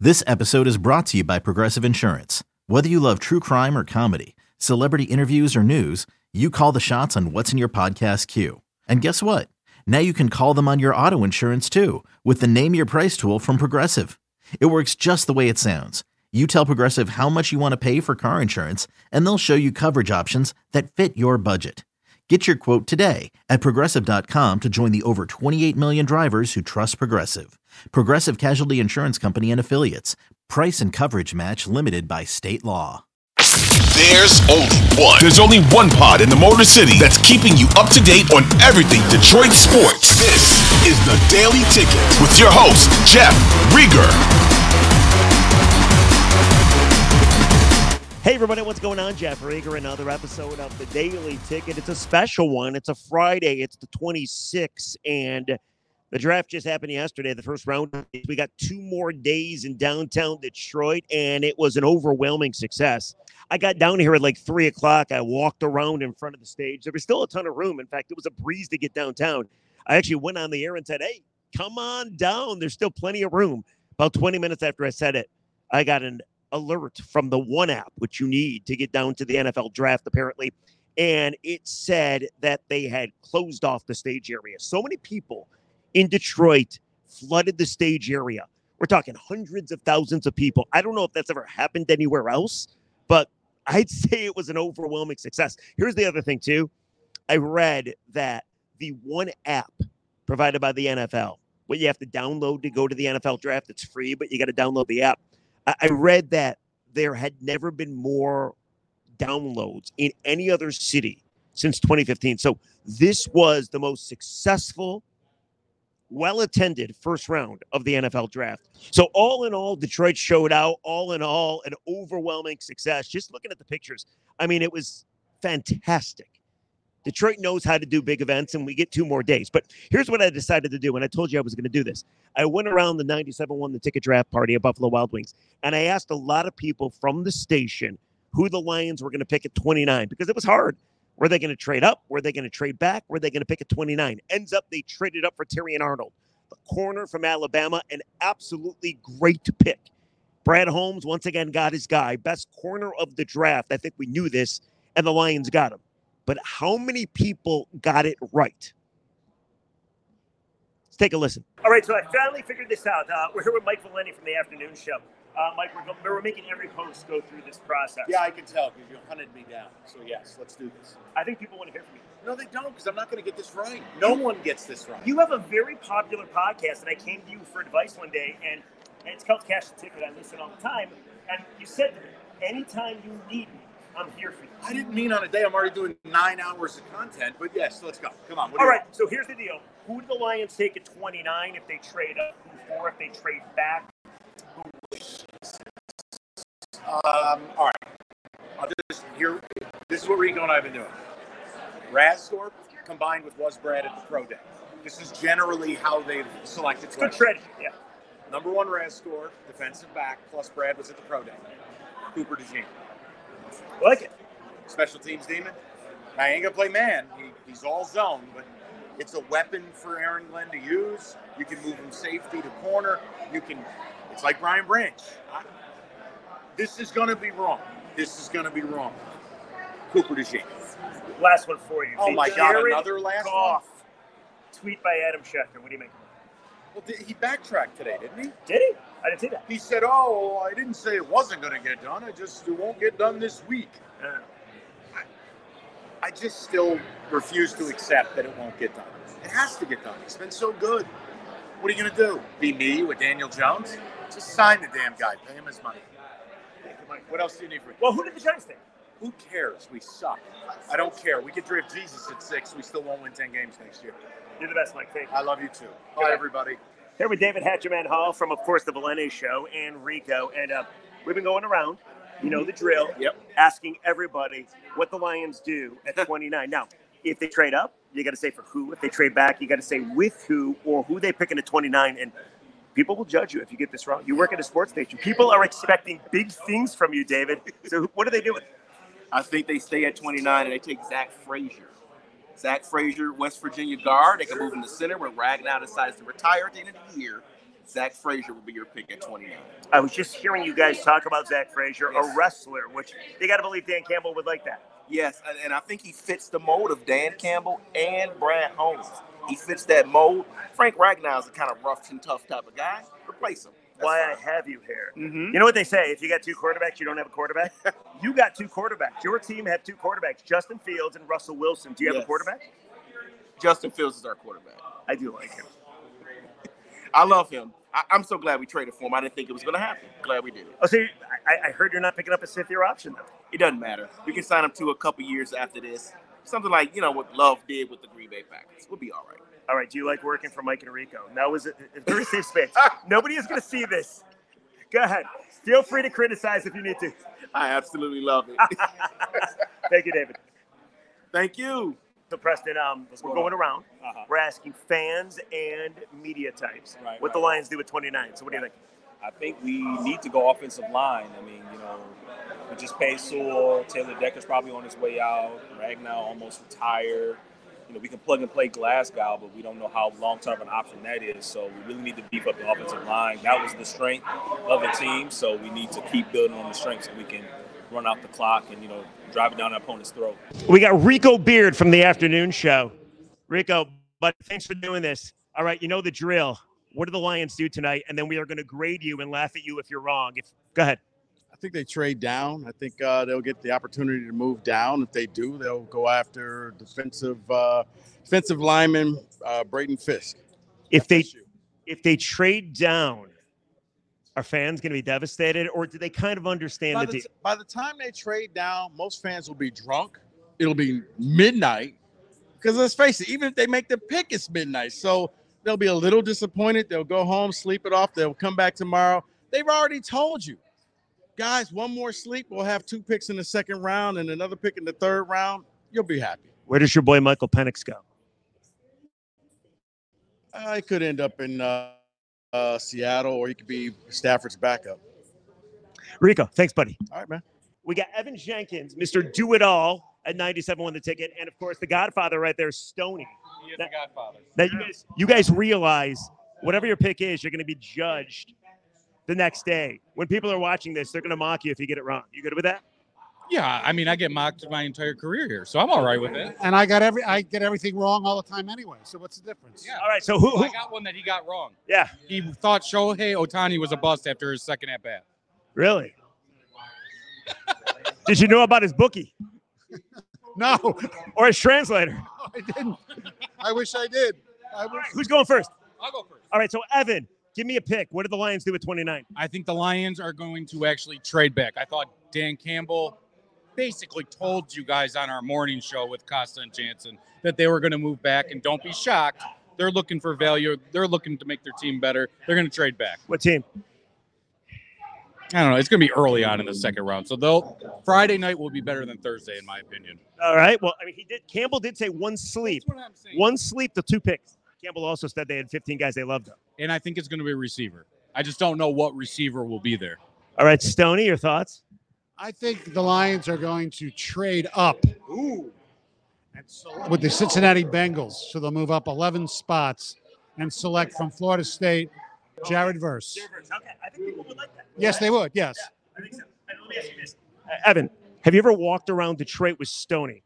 This episode is brought to you by Progressive Insurance. Whether you love true crime or comedy, celebrity interviews or news, you call the shots on what's in your podcast queue. And guess what? Now you can call them on your auto insurance too with the Name Your Price tool from Progressive. It works just the way it sounds. You tell Progressive how much you want to pay for car insurance, and they'll show you coverage options that fit your budget. Get your quote today at Progressive.com to join the over 28 million drivers who trust Progressive. Progressive Casualty Insurance Company and Affiliates. Price and coverage match limited by state law. There's only one pod in the Motor City that's keeping you up to date on everything Detroit sports. This is The Daily Ticket with your host, Jeff Rieger. Hey everybody, what's going on? Jeff Rieger, another episode of The Daily Ticket. It's a special one. It's a Friday. It's the 26th, and the draft just happened yesterday, the first round. We got 2 more days in downtown Detroit, and it was an overwhelming success. I got down here at like 3 o'clock. I walked around in front of the stage. There was still a ton of room. In fact, it was a breeze to get downtown. I actually went on the air and said, hey, come on down. There's still plenty of room. About 20 minutes after I said it, I got an alert from the One app, which you need to get down to the NFL draft, apparently. And it said that they had closed off the stage area. So many people in Detroit flooded the stage area. We're talking hundreds of thousands of people. I don't know if that's ever happened anywhere else, but I'd say it was an overwhelming success. Here's the other thing, too. I read that the One app provided by the NFL, what you have to download to go to the NFL draft, it's free, but you got to download the app. I read that there had never been more downloads in any other city since 2015. So this was the most successful, well-attended first round of the NFL draft. So all in all, Detroit showed out. All in all, an overwhelming success. Just looking at the pictures, I mean, it was fantastic. Detroit knows how to do big events, and we get 2 more days. But here's what I decided to do, and I told you I was going to do this. I went around the 97-1 the ticket draft party at Buffalo Wild Wings, and I asked a lot of people from the station who the Lions were going to pick at 29, because it was hard. Were they going to trade up? Were they going to trade back? Were they going to pick at 29? Ends up they traded up for Terrion Arnold, the corner from Alabama, an absolutely great pick. Brad Holmes, once again, got his guy. Best corner of the draft. I think we knew this, and the Lions got him. But how many people got it right? Let's take a listen. All right, so I finally figured this out. We're here with Mike Valenti from the afternoon show. Mike, we're making every host go through this process. Yeah, I can tell because you hunted me down. So, yes, let's do this. I think people want to hear from you. No, they don't, because I'm not going to get this right. No one gets this right. You have a very popular podcast, and I came to you for advice one day, and it's called Cash the Ticket. I listen all the time, and you said to me, anytime you need me, I'm here for you. I didn't mean on a day. I'm already doing 9 hours of content, but yes, let's go. Come on. All right, so here's the deal. Who do the Lions take at 29 if they trade up? Who 4 if they trade back? All right. This is what Rico and I have been doing. Razthorpe combined with Was Brad at the Pro Day. This is generally how they've selected players. Good trade, yeah. Number 1, Razthorpe, defensive back, plus Brad was at the Pro Day. Cooper DeJean. I like it. Special teams demon. Now, he ain't going to play man. He's all zone, but it's a weapon for Aaron Glenn to use. You can move him safety to corner. It's like Brian Branch. This is going to be wrong. Cooper DeJean. Last one for you. Oh, my God, another last Goff. one? Tweet by Adam Schefter. What do you make? Well, he backtracked today, didn't he? Did he? I didn't see that. He said, I didn't say it wasn't going to get done. It won't get done this week. I just still refuse to accept that it won't get done. It has to get done. It's been so good. What are you going to do? Be me with Daniel Jones? Just sign the damn guy. Pay him his money. What else do you need from me? Well, who did the Giants take? Who cares? We suck. I don't care. We could draft Jesus at 6. We still won't win 10 games next year. You're the best, Mike. Thank you. I love you too. Bye, everybody. Here with David Hatcherman Hall from, of course, the Valenti Show and Rico. And we've been going around, you know the drill, asking everybody what the Lions do at 29. Now, if they trade up, you got to say for who. If they trade back, you got to say with who or who they picking at 29. And people will judge you if you get this wrong. You work at a sports station. People are expecting big things from you, David. So what are they doing? I think they stay at 29 and they take Zach Frazier. Zach Frazier, West Virginia guard. They can move him to center when Ragnow decides to retire at the end of the year. Zach Frazier will be your pick at 29. I was just hearing you guys talk about Zach Frazier, a wrestler, which you got to believe Dan Campbell would like that. Yes, and I think he fits the mold of Dan Campbell and Brad Holmes. He fits that mold. Frank Ragnow is a kind of rough and tough type of guy. Replace him. That's why fine. I have you here. Mm-hmm. You know what they say? If you got two quarterbacks, you don't have a quarterback. You got two quarterbacks. Your team had two quarterbacks, Justin Fields and Russell Wilson. Do you have a quarterback? Justin Fields is our quarterback. I do like him. I love him. I'm so glad we traded for him. I didn't think it was going to happen. Glad we did it. Oh, so I heard you're not picking up a fifth-year option, though. It doesn't matter. We can sign him to a couple years after this. Something like, what Love did with the Green Bay Packers. We'll be all right. All right. Do you like working for Mike and Rico? Now, is it a very safe space? Nobody is going to see this. Go ahead. Feel free to criticize if you need to. I absolutely love it. Thank you, David. Thank you. So, Preston, we're going around. We're asking fans and media types what the Lions do with 29. So what do you think? I think we need to go offensive line. I mean, we just paid Sewell. Taylor Decker's probably on his way out. Ragnow almost retired. We can plug and play Glasgow, but we don't know how long-term of an option that is. So we really need to beef up the offensive line. That was the strength of the team. So we need to keep building on the strength so we can run out the clock and, drive it down the opponent's throat. We got Rico Beard from the afternoon show. Rico, but thanks for doing this. All right, you know the drill. What do the Lions do tonight? And then we are going to grade you and laugh at you if you're wrong. Go ahead. I think they trade down. I think they'll get the opportunity to move down. If they do, they'll go after defensive lineman Braden Fisk. If they trade down, are fans going to be devastated, or do they kind of understand the deal? By the time they trade down, most fans will be drunk. It'll be midnight. Because let's face it, even if they make the pick, it's midnight. So they'll be a little disappointed. They'll go home, sleep it off. They'll come back tomorrow. They've already told you. Guys, one more sleep. We'll have 2 picks in the second round and another pick in the third round. You'll be happy. Where does your boy Michael Penix go? He could end up in Seattle, or he could be Stafford's backup. Rico, thanks, buddy. All right, man. We got Evan Jenkins, Mr. Do-It-All at 97 won the ticket. And, of course, the Godfather right there, Stoney. He is the Godfather. Now, you guys realize whatever your pick is, you're going to be judged the next day. When people are watching this, they're going to mock you if you get it wrong. You good with that? Yeah, I mean, I get mocked my entire career here, so I'm all right with it. And I get everything wrong all the time anyway. So what's the difference? Yeah. All right. So who? I got one that he got wrong. Yeah. He thought Shohei Ohtani was a bust after his second at bat. Really? Did you know about his bookie? No. Or his translator? No, I didn't. I wish I did. Who's going first? I'll go first. All right. So Evan, give me a pick. What did the Lions do with 29? I think the Lions are going to actually trade back. I thought Dan Campbell basically told you guys on our morning show with Costa and Jansen that they were going to move back, and don't be shocked. They're looking for value. They're looking to make their team better. They're going to trade back. What team? I don't know. It's going to be early on in the second round. So Friday night will be better than Thursday, in my opinion. All right. Well, I mean, Campbell did say one sleep. That's what I'm saying. One sleep to 2 picks. Campbell also said they had 15 guys they loved, though. And I think it's going to be a receiver. I just don't know what receiver will be there. All right, Stoney, your thoughts? I think the Lions are going to trade up. Ooh. With the Cincinnati Bengals. So they'll move up 11 spots and select from Florida State Jared Verse. Okay, I think people would like that. Yes, they would. Yes. Yeah, I think so. And let me ask you this. Evan, have you ever walked around Detroit with Stoney?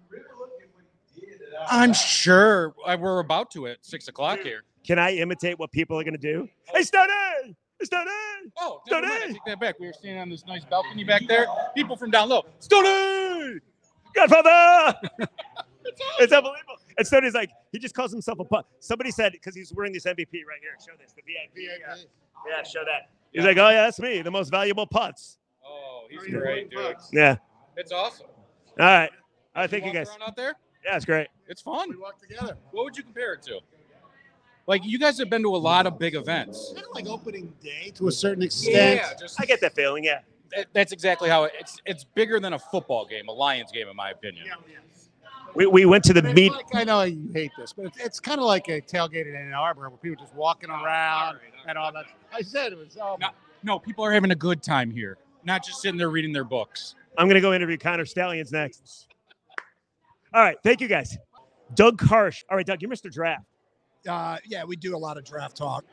I'm sure we're about to at 6 o'clock here. Can I imitate what people are going to do? Hey, Stoney! Hey, Stoney! Oh, never mind. I take that back. We were standing on this nice balcony back there. People from down low. Stoney! Godfather! It's unbelievable. And Stoney's like, he just calls himself a putt. Somebody said, because he's wearing this MVP right here. Show this, the VIP. Yeah, show that. He's like, oh, yeah, that's me, the most valuable putts. Oh, he's great, dude. Yeah. It's awesome. All right. All right, thank you, guys. Around out there? Yeah, it's great. It's fun. We walk together. What would you compare it to? Like, you guys have been to a lot of big events. Kind of like opening day to a certain extent. Yeah, I get that feeling, yeah. That's exactly how it's bigger than a football game, a Lions game, in my opinion. We went to the meet. Like, I know you hate this, but it's kind of like a tailgate in Ann Arbor where people are just walking around and all that. I said it was No, people are having a good time here, not just sitting there reading their books. I'm going to go interview Connor Stallions next. All right, thank you, guys. Doug Karsh. All right, Doug, you're Mr. Draft. Yeah, we do a lot of draft talk.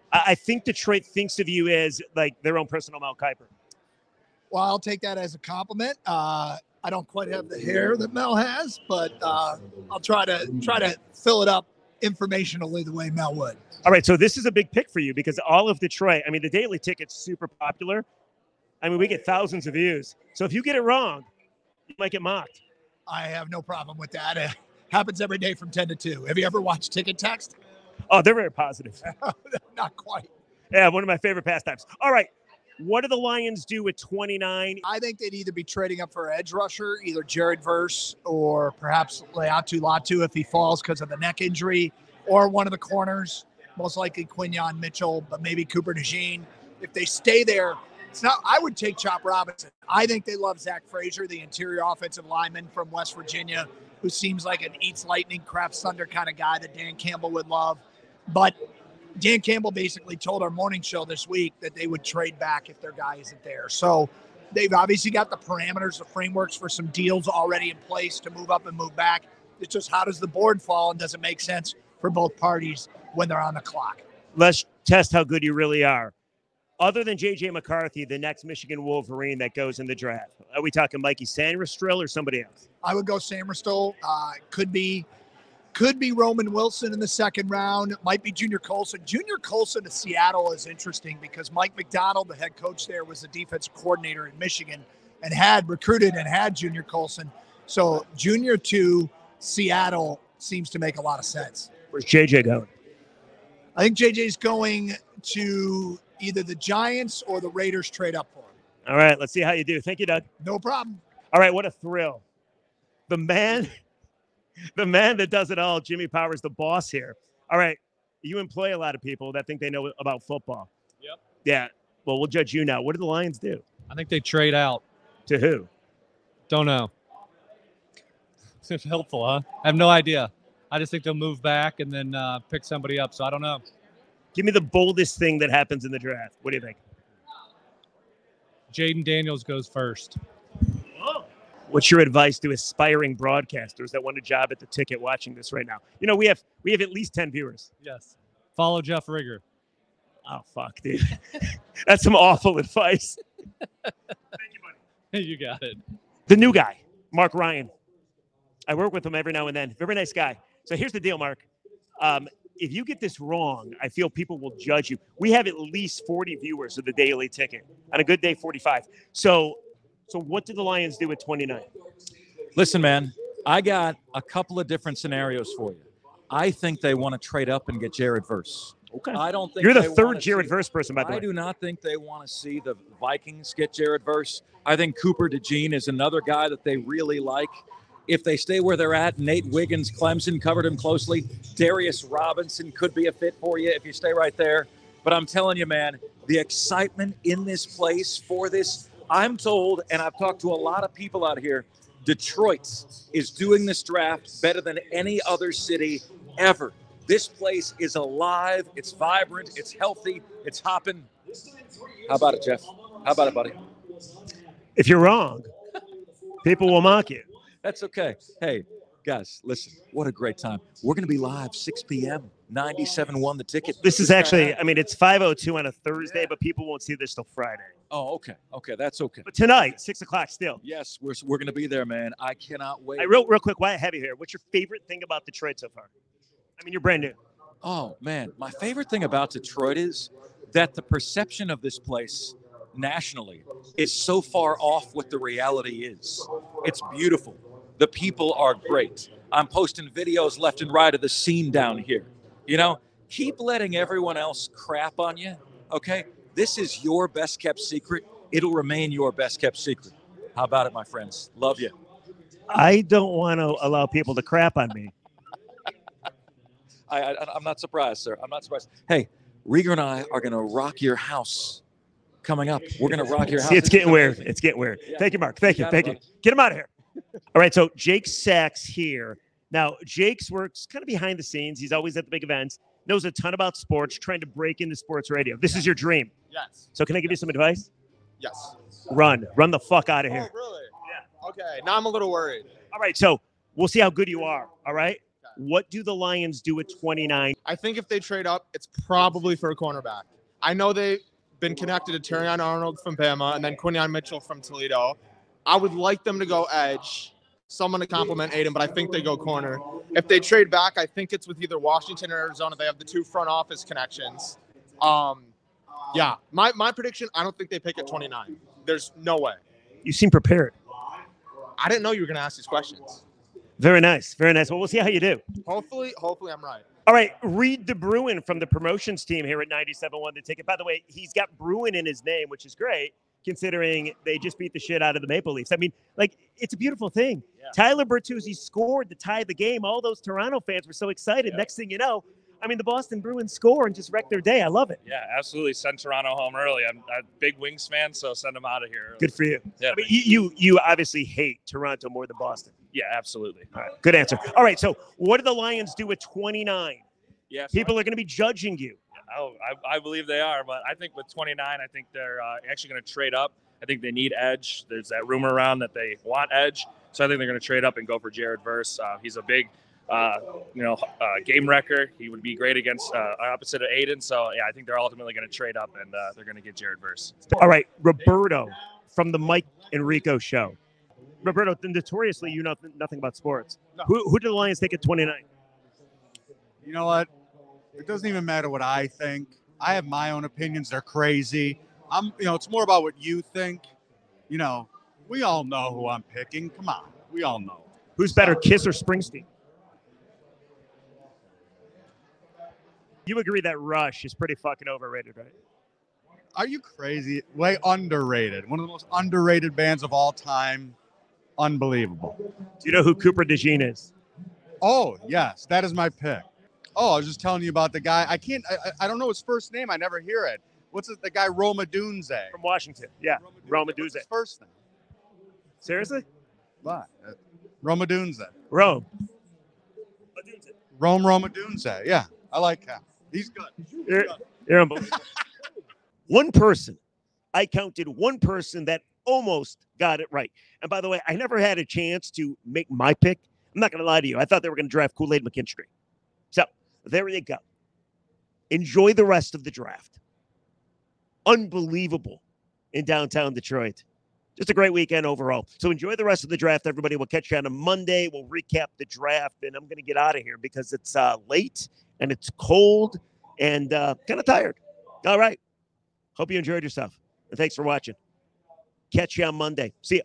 I think Detroit thinks of you as like their own personal Mel Kiper. Well, I'll take that as a compliment. I don't quite have the hair that Mel has, but I'll try to fill it up informationally the way Mel would. All right, so this is a big pick for you because all of Detroit, I mean, the Daily Ticket's super popular. I mean, we get thousands of views. So if you get it wrong, you might get mocked. I have no problem with that. It happens every day from 10 to 2. Have you ever watched Ticket Text? Oh, they're very positive. Not quite. Yeah, one of my favorite pastimes. All right, what do the Lions do with 29? I think they'd either be trading up for edge rusher, either Jared Verse or perhaps Leatu Latu if he falls because of the neck injury, or one of the corners, most likely Quinyon Mitchell, but maybe Cooper DeJean. If they stay there, it's not. I would take Chop Robinson. I think they love Zach Frazier, the interior offensive lineman from West Virginia, who seems like an eats lightning, crafts thunder kind of guy that Dan Campbell would love. But Dan Campbell basically told our morning show this week that they would trade back if their guy isn't there. So they've obviously got the parameters, the frameworks for some deals already in place to move up and move back. It's just how does the board fall and does it make sense for both parties when they're on the clock? Let's test how good you really are. Other than J.J. McCarthy, the next Michigan Wolverine that goes in the draft, are we talking Mikey Sainristil or somebody else? I would go Sainristil. Could be Roman Wilson in the second round. It might be Junior Colson. Junior Colson to Seattle is interesting because Mike McDonald, the head coach there, was the defensive coordinator in Michigan and had recruited and had Junior Colson. So Junior to Seattle seems to make a lot of sense. Where's JJ going? I think JJ's going to either the Giants or the Raiders trade up for him. All right, let's see how you do. Thank you, Doug. No problem. All right, what a thrill. The man that does it all, Jimmy Powers, the boss here. All right, you employ a lot of people that think they know about football. Yep. Yeah, well, we'll judge you now. What do the Lions do? I think they trade out. To who? Don't know. It's helpful, huh? I have no idea. I just think they'll move back and then pick somebody up, so I don't know. Give me the boldest thing that happens in the draft. What do you think? Jaden Daniels goes first. What's your advice to aspiring broadcasters that want a job at the Ticket watching this right now? You know, we have at least 10 viewers. Yes. Follow Jeff Rigger. Oh, fuck, dude. That's some awful advice. Thank you, buddy. You got it. The new guy, Mark Ryan. I work with him every now and then. Very nice guy. So here's the deal, Mark. If you get this wrong, I feel people will judge you. We have at least 40 viewers of the Daily Ticket. On a good day, 45. So what did the Lions do at 29? Listen, man, I got a couple of different scenarios for you. I think they want to trade up and get Jared Verse. Okay. I don't think you're the they third Jared Verse person, by the way. I do not think they want to see the Vikings get Jared Verse. I think Cooper DeJean is another guy that they really like. If they stay where they're at, Nate Wiggins, Clemson covered him closely. Darius Robinson could be a fit for you if you stay right there. But I'm telling you, man, the excitement in this place for this, I'm told, and I've talked to a lot of people out here, Detroit is doing this draft better than any other city ever. This place is alive. It's vibrant. It's healthy. It's hopping. How about it, Jeff? How about it, buddy? If you're wrong, people will mock you. That's okay. Hey, guys, listen, what a great time. We're going to be live 6 p.m., 97.1 The Ticket. This is actually, I mean, it's 5:02 on a Thursday, but people won't see this till Friday. Oh, okay. Okay, that's okay. But tonight, 6 o'clock still. Yes, we're going to be there, man. I cannot wait. Real quick, why I have you here? What's your favorite thing about Detroit so far? I mean, you're brand new. Oh, man. My favorite thing about Detroit is that the perception of this place nationally is so far off what the reality is. It's beautiful. The people are great. I'm posting videos left and right of the scene down here. You know, keep letting everyone else crap on you, okay? This is your best kept secret. It'll remain your best kept secret. How about it, my friends? Love you. I don't want to allow people to crap on me. I'm not surprised, sir. I'm not surprised. Hey, Rieger and I are going to rock your house coming up. We're going to rock your house. See, it's getting weird. It's getting weird. Yeah. Thank you, Mark. Thank you. Get him out of here. All right, so Jake Sachs here. Now, Jake's works kind of behind the scenes. He's always at the big events, knows a ton about sports, trying to break into sports radio. This is your dream. Yes. So can I give you some advice? Yes. Run the fuck out of here. Oh, really? Yeah. Okay, now I'm a little worried. All right, so we'll see how good you are, all right? What do the Lions do at 29? I think if they trade up, it's probably for a cornerback. I know they've been connected to Terrion Arnold from Bama and then Quinyon Mitchell from Toledo. I would like them to go edge, someone to complement Aiden, but I think they go corner. If they trade back, I think it's with either Washington or Arizona. They have the 2 front office connections. Yeah, my prediction, I don't think they pick at 29. There's no way. You seem prepared. I didn't know you were going to ask these questions. Very nice. Very nice. Well, we'll see how you do. Hopefully I'm right. All right, Reed DeBruin from the promotions team here at 97.1 The Ticket. By the way, he's got Bruin in his name, which is great, considering they just beat the shit out of the Maple Leafs. I mean, like, it's a beautiful thing. Yeah. Tyler Bertuzzi scored to tie the game. All those Toronto fans were so excited. Yeah. Next thing you know, I mean, the Boston Bruins score and just wreck their day. I love it. Yeah, absolutely. Send Toronto home early. I'm a big Wings fan, so send them out of here early. Good for you. Yeah, I mean, you obviously hate Toronto more than Boston. Yeah, absolutely. All right, good answer. All right, so what do the Lions do at 29? Yeah, people are going to be judging you. Oh, I believe they are, but I think with 29, I think they're actually going to trade up. I think they need edge. There's that rumor around that they want edge, so I think they're going to trade up and go for Jared Verse. He's a big game wrecker. He would be great against opposite of Aiden. So, yeah, I think they're ultimately going to trade up, and they're going to get Jared Verse. All right, Roberto from the Mike Enrico Show. Roberto, notoriously, you know nothing about sports. No. Who do the Lions take at 29? You know what? It doesn't even matter what I think. I have my own opinions. They're crazy. It's more about what you think. We all know who I'm picking. Come on. We all know. Who's better, Kiss or Springsteen? You agree that Rush is pretty fucking overrated, right? Are you crazy? Way underrated. One of the most underrated bands of all time. Unbelievable. Do you know who Cooper DeJean is? Oh, yes. That is my pick. Oh, I was just telling you about the guy. I don't know his first name. I never hear it. What's it? The guy Roma Dunze. From Washington. Yeah, Roma Dunze. What's his first name? Seriously? What? Roma Dunze. Rome. Roma Dunze. Yeah, I like him. He's good. You're unbelievable. One person. I counted one person that almost got it right. And by the way, I never had a chance to make my pick. I'm not going to lie to you. I thought they were going to draft Kool-Aid McKinstry. So there you go. Enjoy the rest of the draft. Unbelievable in downtown Detroit. Just a great weekend overall. So enjoy the rest of the draft, everybody. We'll catch you on a Monday. We'll recap the draft, and I'm going to get out of here because it's late and it's cold and kind of tired. All right. Hope you enjoyed yourself. And thanks for watching. Catch you on Monday. See ya.